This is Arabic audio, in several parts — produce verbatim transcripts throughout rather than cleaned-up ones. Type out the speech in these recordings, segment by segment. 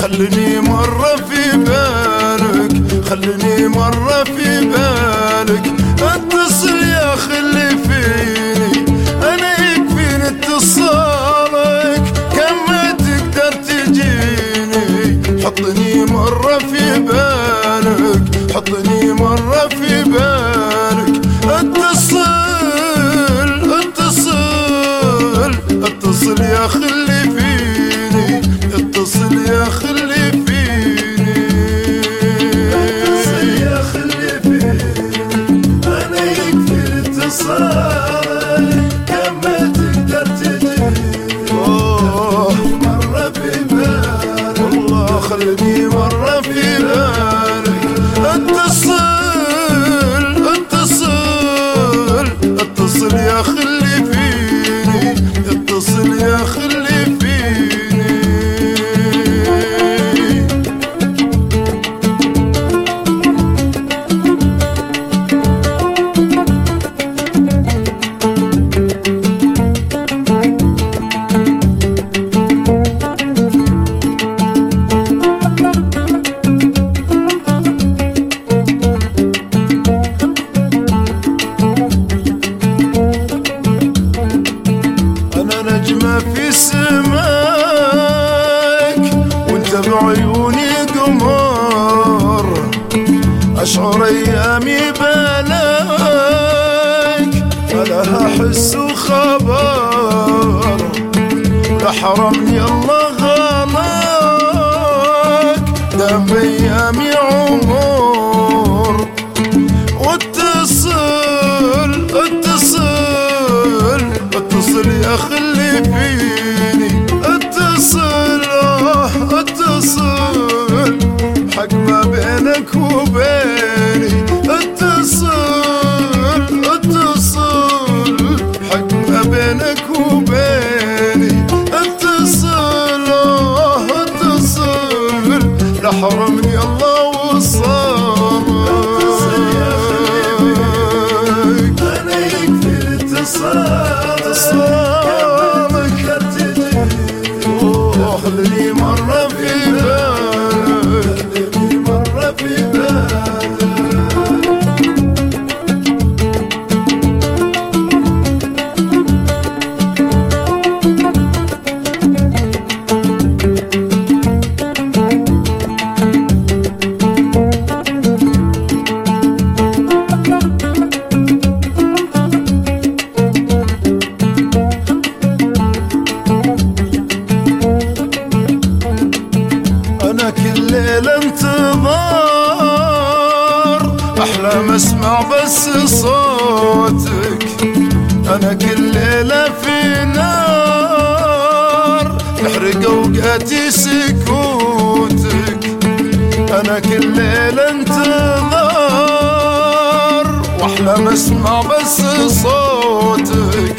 خلني مرة في بالك، خلني مرة في بالك، اتصل يا اخي اللي فيني، انا يكفيني اتصالك، كم ما تقدر تجيني، حطني مرة في بالك، حطني مرة في بالك، اتصل اتصل اتصل يا اخي اللي فيني، اتصل يا اخي اللي فيني، اتصل يا اخي اللي فيني، انا يكفي اتصالك، كم ما تقدر تجيني، مرة في بالك، والله خلني مرة في بالك، اتصل اتصل اتصل يا اخي اللي فيني، اتصل يا اخي اللي فيني. نجمة في سماك وانت بعيوني قمر، اشعر ايامي بلاك فلها حس وخبر، لا حرمني الله غلاك دام بايامي عمر، واتصل اتصل اتصل يا اخي اللي فيني، اتصل اتصل حق ما بينك وبيني، اتصل اتصل حق ما بينك وبيني، اتصل اتصل لا حرمني الله وصالك، انا يكفي الاتصال اتصالك، خلني مرة في بالك، خلني مرة في بالك. أنا كل ليلة انتظار أحلام أسمع بس صوتك، أنا كل ليلة في نار تحرق أوقاتي سكوتك، أنا كل ليلة انتظار وأحلام أسمع بس صوتك،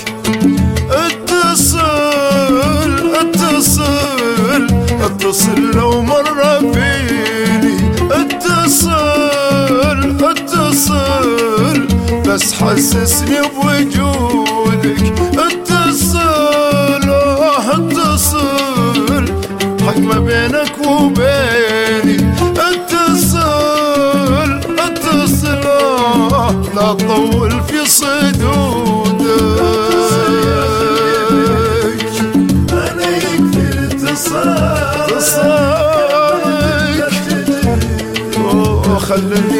اتصل اتصل اتصل لو مرة فيني، اتصل اتصل بس حسسني بوجودك، اتصل اتصل حق ما بينك وبيني، اتصل اتصل لا تطول في صدودك، انا يكفي الاتصال اتصالك، خلني